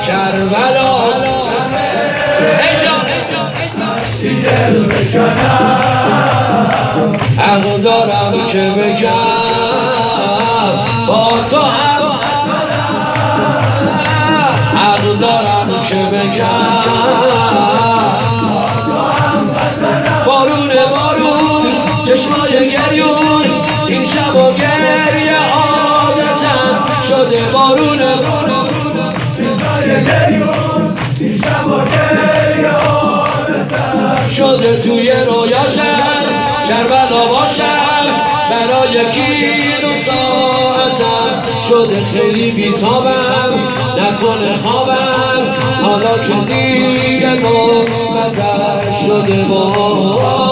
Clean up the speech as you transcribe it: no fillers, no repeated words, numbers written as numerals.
کربلا دل بکنم حق دارم که بگم با تو هم حق دارم که بگم بارون چشمای گریون این شب و گریه عادتم شده بارون چشمای گریون این شب و گریه عادتم شده توی رویاشم کربلا باشم برای کیر و ساعتم شده خیلی بیتابم نکنه خوابم حالا که دیگه نوبتم شده با